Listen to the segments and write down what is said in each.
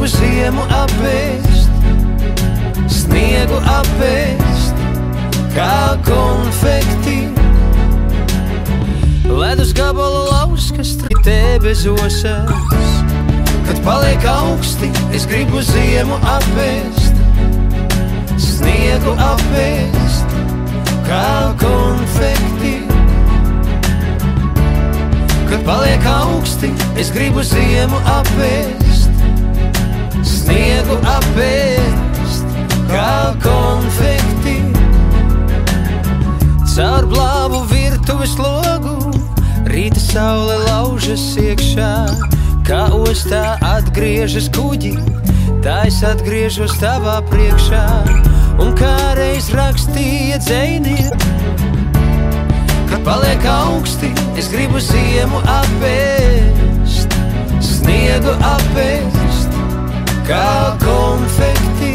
ziemu apēst, sniegu apēst, kā konfekti. Ledus gabalu lauskas debesosās, kad paliek augsti, es gribu ziemu apēst, sniegu apēst, kā konfekti. Kad paliek augsti, es gribu ziemu apēst, sniegu apēst, kā konfekti. Caur blāvu virtuves logu rīta saule laužas iekšā, kā ostā atgriežas kuģi, tā es atgriežos tavā priekšā. Un kā reiz rakstīja dzejnieks, kad paliek augsti, es gribu ziemu apēst, sniegu apēst, kā konfekti.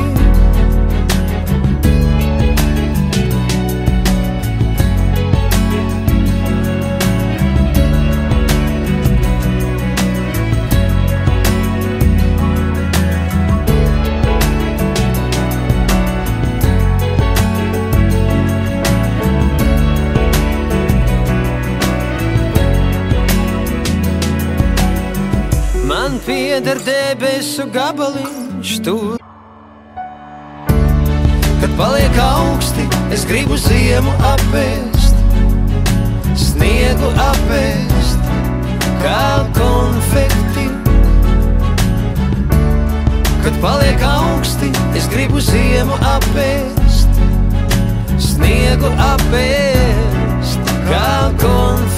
Man pieder debesu gabaliņš tur. Kad paliek augsti, es gribu ziemu apēst, sniegu apēst, kā konfekti. Kad paliek augsti, es gribu ziemu apēst, sniegu apēst, kā konfekti.